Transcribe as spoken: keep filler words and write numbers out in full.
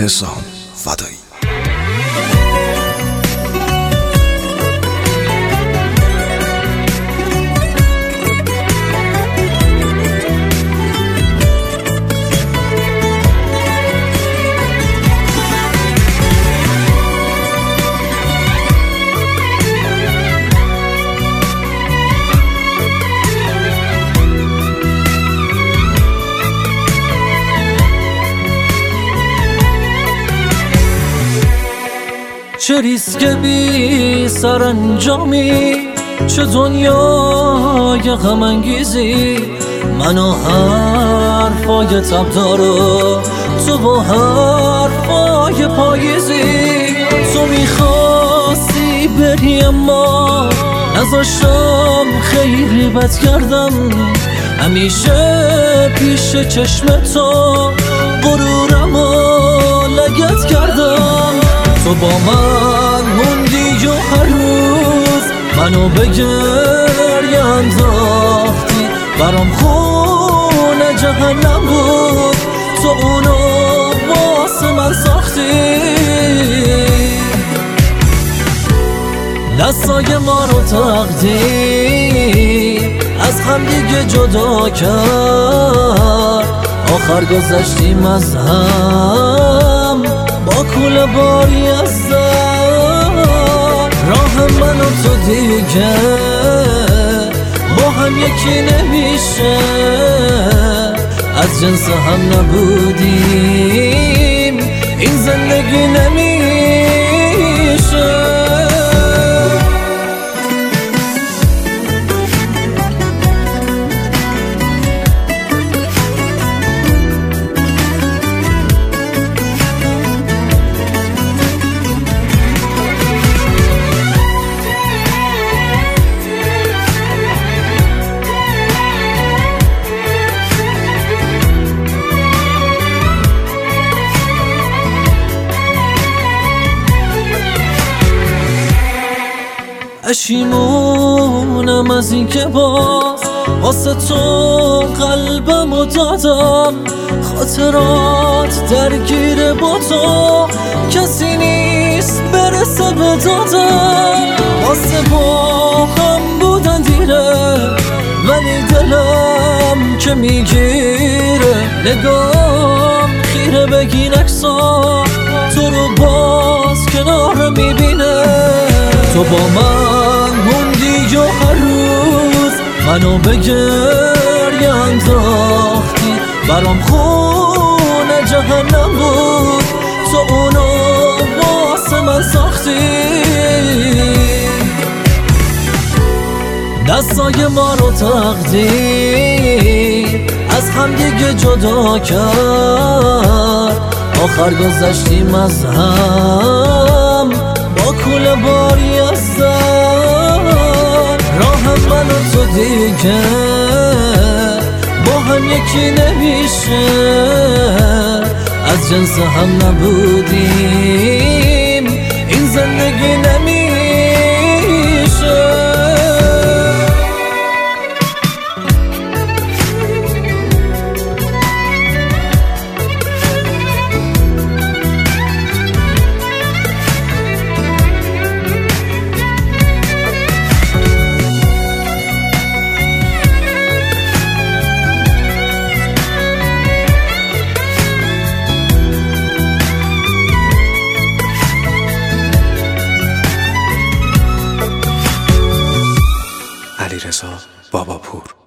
حسام فدایی. چه ریسک بی سرانجامی، چه دنیای غم انگیزی. من و حرفای تبدار و تو با حرفای پاییزی. تو میخواستی بری اما نذاشتم خیلی بد کردم. همیشه پیش چشم تو غرورم و لگت کردم. تو با من موندی و هر روز منو به گریه انداختی. برام خونه جهنم بود، تو اونو واسه من ساختی. دستای ما رو تقدیر از هم دیگه جدا کرد. آخر گذشتیم از هم با کوله باری از در. راه من و تو دیگه با هم یکی نمیشه. از جنس هم نبودیم، این زندگی نمیشه. پشیمونم از این که باز واسه تو قلبمو دادم. خاطرات درگیر با تو، کسی نیست برسه به دادم. واسه با هم بودن دیره، ولی دلم که میگیره. نگام خیره بگین اکسا تو رو باز کنار میبینه. تو با من موندی و هر روز منو به گریه انداختی. برام خونه جهنم بود، تو اونو واسه من ساختی. دستای ما رو تقدیر از هم دیگه جدا کرد. آخر گذشتیم از هم با کوله باری از در. راه من و تو دیگه با هم یکی نمیشه. از جنس هم نبودیم، این زندگی نمیشه. علیرضا باباپور.